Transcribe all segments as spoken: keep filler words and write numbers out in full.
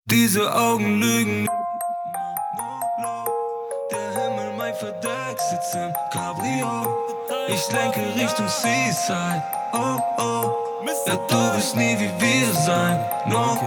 Diese Augen lügen. Der Himmel mein Verdeck, sitzt im Cabrio. Ich lenke Richtung Seaside. Oh oh, ja du wirst nie wie wir sein. No,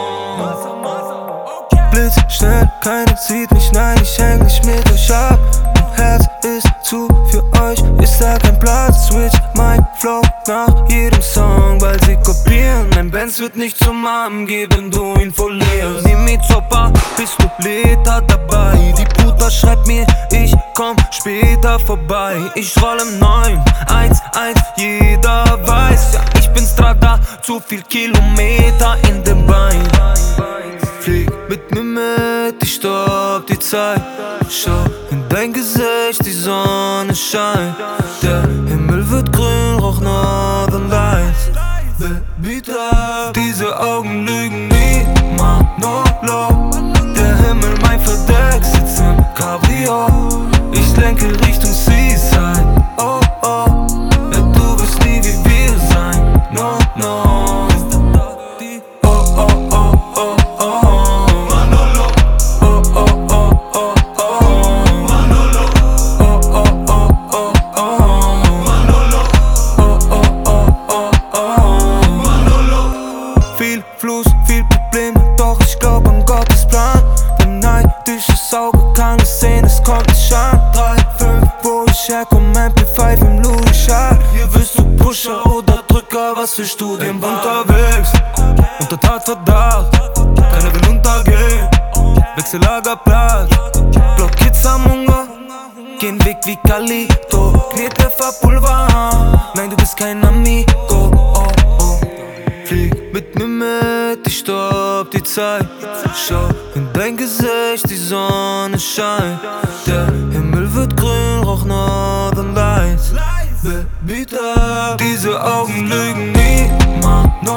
no. Blitz schnell, keiner sieht mich, nein, ich häng nicht mit euch ab. Mein Herz ist zu für euch, ist da kein Platz. Switch mein Flow nach jedem Song, weil sie kopieren. Mein Benz wird nicht zum Arm geben, du ihn verlierst. Nimm mich Zopper, bist du Liter dabei. Die Puta schreibt mir, ich komm später vorbei. Ich roll im neun, eins, eins, jeder weiß. Ja, ich bin Strada, zu viel Kilometer in dem Bein. Flieg mit mir mit, ich stopp die Zeit. Schau in dein Gesicht, die Sonne scheint. Der Himmel wird grün, rauch Northern Lights. Baby, da diese Augen lügen nie, Manolo. Der Himmel mein Verdeck, sitzt im Cabrio. Ich lenke Richtung Seaside. Oh oh, ja du wirst nie wie wir sein. No, no. Oh oh oh oh oh, Manolo. Oh oh oh oh oh, Manolo. Oh oh oh oh oh, Manolo. Oh oh oh oh oh, Manolo. Viel Fluss, viel Probleme, doch ich glaub an Gottes Plan. Dein neidisches Auge kann es sehen, es kommt nicht an. Drei, fünf, wo ich herkomm, M P fünf im Louis Schal. Hier wirst du Pusher oder Drücker, was für Studien Unterwegs, unter Tatverdacht, keiner will untergehen. Wechsellagerplatz, Block Kids am Hunger, gehen Weg wie Calito. Knetpfefferpulver, nein du bist kein Amigo. Oh, oh. Flieg mit mir mit, ich stopp die Zeit. Schau in dein Gesicht, die Sonne scheint. Der Himmel wird grün, rauch Northern Lights. Baby, da diese Augen lügen nie, Mann.